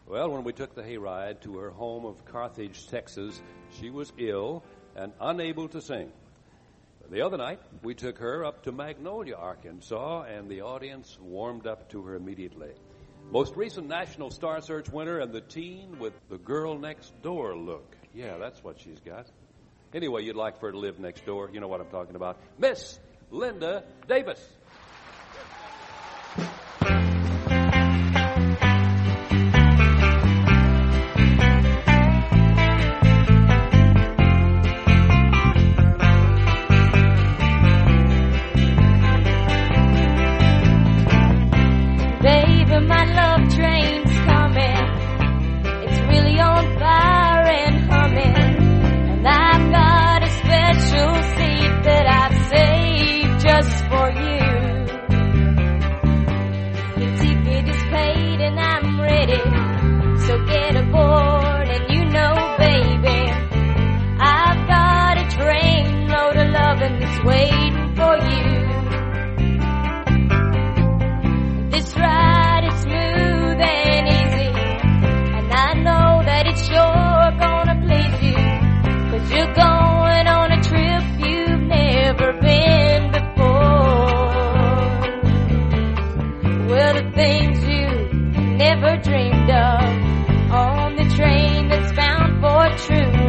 Well, when we took the hayride to her home of Carthage, Texas, she was ill and unable to sing. The other night, we took her up to Magnolia, Arkansas, and the audience warmed up to her immediately. Most recent National Star Search winner and the teen with the girl next door look. Yeah, that's what she's got. Anyway, you'd like for her to live next door. You know what I'm talking about. Miss Linda Davis. Waiting for you. This ride is smooth and easy, and I know that it's sure gonna please you, 'cause you're going on a trip you've never been before. Well, the things you never dreamed of on the train that's bound for truth.